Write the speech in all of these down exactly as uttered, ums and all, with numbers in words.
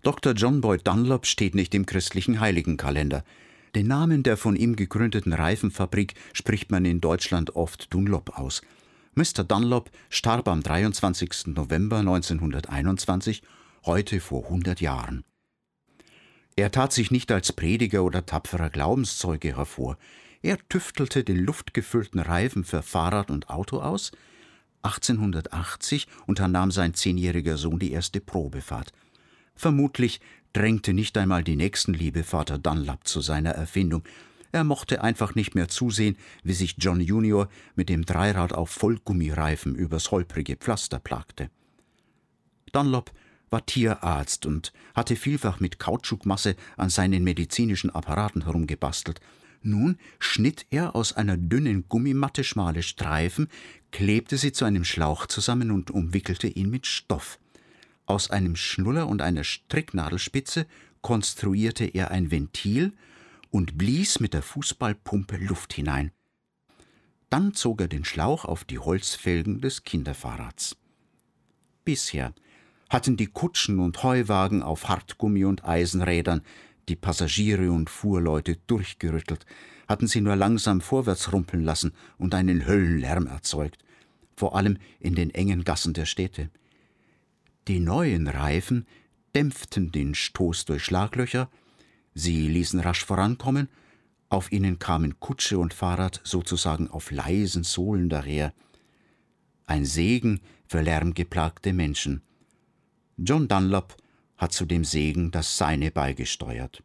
Doktor John Boyd Dunlop steht nicht im christlichen Heiligenkalender. Den Namen der von ihm gegründeten Reifenfabrik spricht man in Deutschland oft Dunlop aus. Mister Dunlop starb am dreiundzwanzigsten November neunzehnhunderteinundzwanzig, heute vor hundert Jahren. Er tat sich nicht als Prediger oder tapferer Glaubenszeuge hervor. Er tüftelte den luftgefüllten Reifen für Fahrrad und Auto aus. achtzehnhundertachtzig unternahm sein zehnjähriger Sohn die erste Probefahrt. Vermutlich drängte nicht einmal die Nächstenliebe Vater Dunlop zu seiner Erfindung. Er mochte einfach nicht mehr zusehen, wie sich John Junior mit dem Dreirad auf Vollgummireifen übers holprige Pflaster plagte. Dunlop war Tierarzt und hatte vielfach mit Kautschukmasse an seinen medizinischen Apparaten herumgebastelt. Nun schnitt er aus einer dünnen Gummimatte schmale Streifen, klebte sie zu einem Schlauch zusammen und umwickelte ihn mit Stoff. Aus einem Schnuller und einer Stricknadelspitze konstruierte er ein Ventil und blies mit der Fußballpumpe Luft hinein. Dann zog er den Schlauch auf die Holzfelgen des Kinderfahrrads. Bisher hatten die Kutschen und Heuwagen auf Hartgummi und Eisenrädern die Passagiere und Fuhrleute durchgerüttelt, hatten sie nur langsam vorwärts rumpeln lassen und einen Höllenlärm erzeugt, vor allem in den engen Gassen der Städte. Die neuen Reifen dämpften den Stoß durch Schlaglöcher, sie ließen rasch vorankommen, auf ihnen kamen Kutsche und Fahrrad sozusagen auf leisen Sohlen daher. Ein Segen für lärmgeplagte Menschen. John Dunlop hat zu dem Segen das Seine beigesteuert.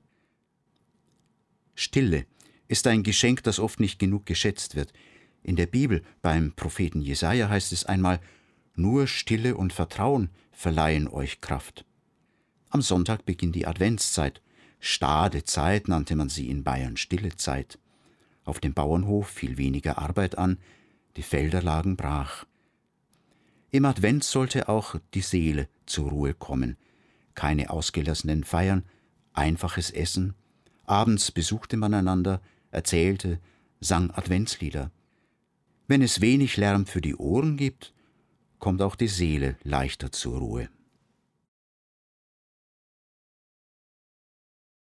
Stille ist ein Geschenk, das oft nicht genug geschätzt wird. In der Bibel, beim Propheten Jesaja, heißt es einmal: Nur Stille und Vertrauen verleihen euch Kraft. Am Sonntag beginnt die Adventszeit. Stadezeit nannte man sie in Bayern, stille Zeit. Auf dem Bauernhof fiel weniger Arbeit an, die Felder lagen brach. Im Advent sollte auch die Seele zur Ruhe kommen. Keine ausgelassenen Feiern, einfaches Essen. Abends besuchte man einander, erzählte, sang Adventslieder. Wenn es wenig Lärm für die Ohren gibt, kommt auch die Seele leichter zur Ruhe.